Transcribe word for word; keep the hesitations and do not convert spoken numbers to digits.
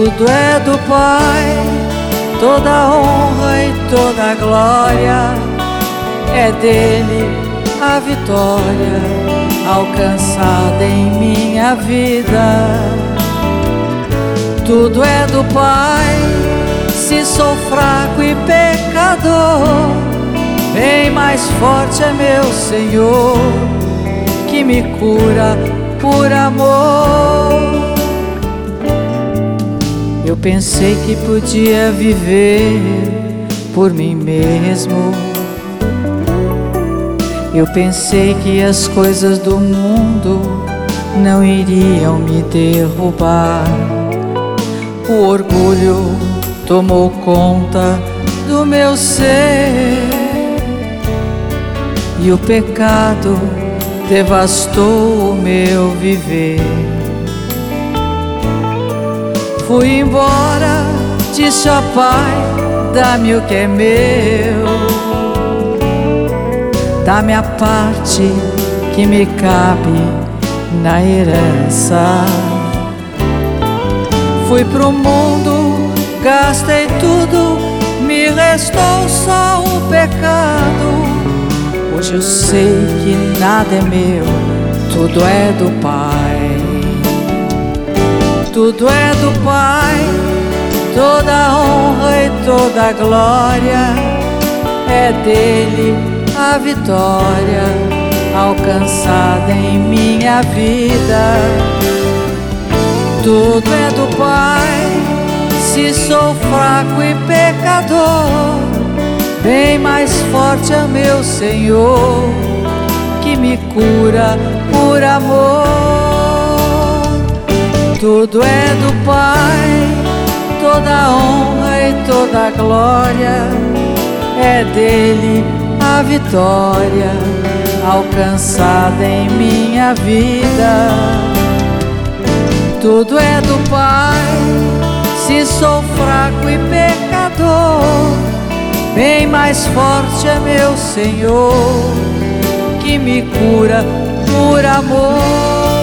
Tudo é do Pai, toda a honra e toda a glória, é dele a vitória alcançada em minha vida. Tudo é do Pai, se sou fraco e pecador, bem mais forte é meu Senhor, que me cura por amor. Eu pensei que podia viver por mim mesmo. Eu pensei que as coisas do mundo não iriam me derrubar. O orgulho tomou conta do meu ser e o pecado devastou o meu viver. Fui embora, disse ao Pai, dá-me o que é meu, dá-me a parte que me cabe na herança. Fui pro mundo, gastei tudo, me restou só o pecado. Hoje eu sei que nada é meu, tudo é do Pai. Tudo é do Pai, toda a honra e toda a glória, é dele a vitória alcançada em minha vida. Tudo é do Pai, se sou fraco e pecador, bem mais forte é meu Senhor, que me cura por amor. Tudo é do Pai, toda a honra e toda a glória, é dele a vitória alcançada em minha vida. Tudo é do Pai, se sou fraco e pecador, bem mais forte é meu Senhor, que me cura por amor.